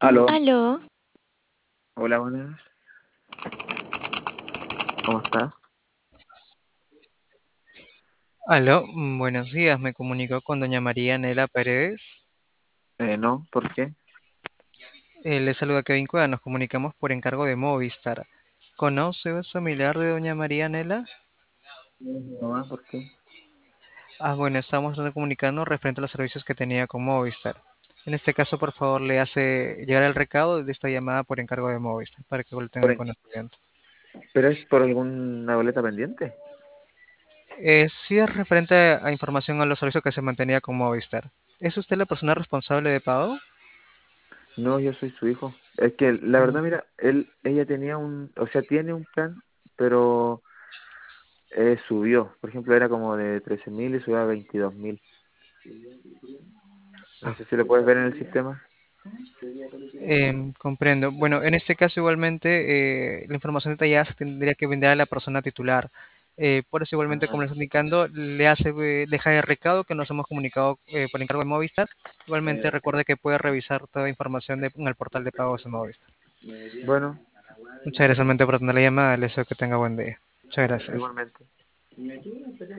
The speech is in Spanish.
Aló, Aló, hola, buenas, ¿cómo estás? Aló, buenos días, me comunico con doña María Nela Pérez. No, ¿por qué? Le saluda Kevin Cueva, nos comunicamos por encargo de Movistar. ¿Conoce o es familiar de doña María Nela? No, ¿por qué? Bueno, estamos comunicando referente a los servicios que tenía con Movistar. En este caso, por favor, le hace llegar el recado de esta llamada por encargo de Movistar, para que lo tenga Por en en- conocimiento. ¿Pero es por alguna boleta pendiente? Sí es referente a información a los servicios que se mantenía con Movistar. ¿Es usted la persona responsable de pago? No, yo soy su hijo. Es que la verdad, mira, ella tenía o sea, tiene un plan, pero subió. Por ejemplo, era como de 13.000 y subió a 22.000. No Ah, sé si lo puedes ver en el sistema. Comprendo. Bueno, en este caso igualmente la información detallada se tendría que vender a la persona titular. Por eso igualmente, como le estoy indicando, deja de recado que nos hemos comunicado por encargo de Movistar. Igualmente recuerde que puede revisar toda la información en el portal de pagos de Movistar. Bueno, Muchas gracias igualmente por atender la llamada. Les deseo que tenga buen día. Muchas gracias. igualmente.